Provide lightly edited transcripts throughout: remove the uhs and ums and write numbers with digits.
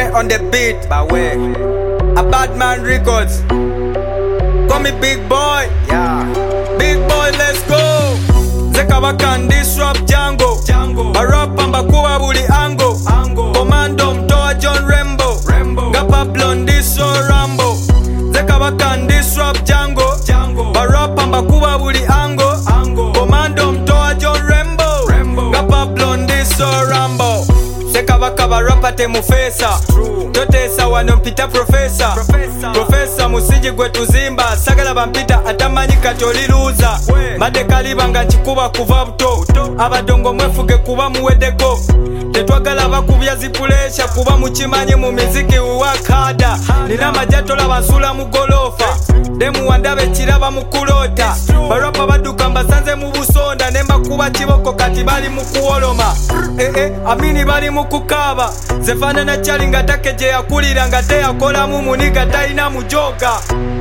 on the beat, but where? A bad man records. Call me big boy, yeah. Big boy, let's go. Zeka can disrupt Django. Barapa mbakuwa buli ango. Commando mtoa John Rambo. Gapa Blondie so Rambo. Zeka can disrupt Django. Barapa mbakuwa buli ango. Commando mtoa John Rambo. Gapa Blondie so Rambo. Sekabaka barapa temufesa. Totesa wano mpita profesa. Profesa musiji gwe tuzimba. Sagala bampita atamanyi katoliluza. Made kalibanga nchikuba kuva buto. Abadongo mwefuge kuba muwedeko. Tetwagala bakubya zipulesha kuba mukimanyi mu miziki uwakada. Nina majatola bansula mu golofa. Demu wandabe kiraba mu kulota. Barapa baduka mbasanze mu busonda. Nemba kuba kiboko kati bali mu kuwoloma. Amini bali mu kukaba. Zefana na chali ngatake je yakulira ngate yakola mu muniga taina mujoga.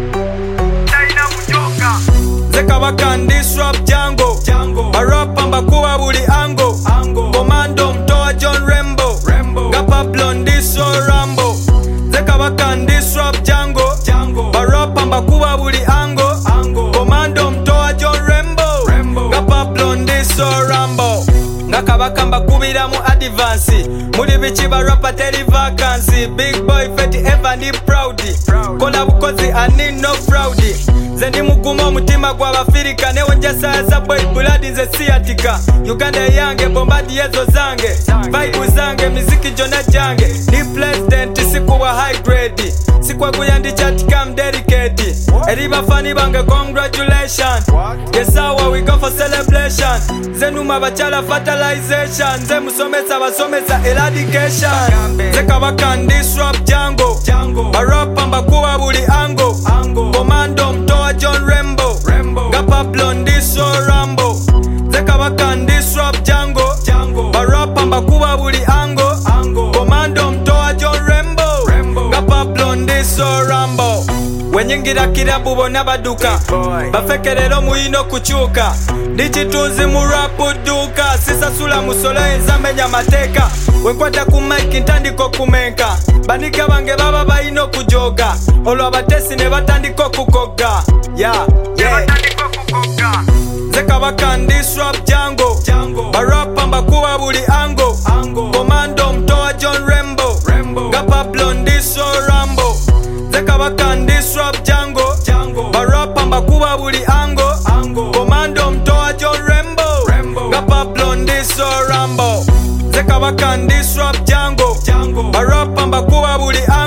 Zeka can disrupt Django. Barapa mbakuwa buli ango. Commando mtoa John Rambo. Gapa Blondie so Rambo. Zeka can disrupt Django. Barapa mbakuwa buli ango. Commando mtoa John Rambo. Gapa Blondie so Rambo. Ngakabaka mbakubira mu advance. Muri bichi barapa teri vacancy. Big boy feti ever ni proudy. Kola bukozi ani no proudy. Zendi mugumo mutima gwa bafirika. Newo njasa za boy buladi nze siatika. Uganda yange bombadi yezo zange. Vibe zange miziki jona jange. Ni president sikuwa high grade. Sikwa kuyandi chatika mdelicate. Eriba fani bange congratulations. Yes awa we go for celebration. Zenuma bachala fertilization. Ze musomesa basomesa eradication. Zeka can disrupt Django. Barapa mbakuwa buli ango. Commando mtoa John Rambo. Gapa Blondie so Rambo. Zeka can disrupt Django. Barapa mbakuwa buli ango. Commando mtoa John Rambo. Gapa Blondie so Rambo. Wenyingira kirabu bona baduka. Bafekerero muyino kuchuka. Dichitunzi mu rap duka. Sisasula musolo enzamenya mateka. Wenkwata ku mic ntandiko kumenka. Banika bange baba bayino kujoga. Olwo abatesi ne batandiko kukoga. Yeah. Zeka can disrupt Django. Barapa mbakuwa buli ango. Commando mtoa John Rambo. Gapa Blondie so Rambo. Zeka can disrupt Django. Barapa mbakuwa buli ango. Commando mtoa John Rambo. Gapa Blondie so Rambo. Zeka can disrupt Django. Barapa mbakuwa buli ango.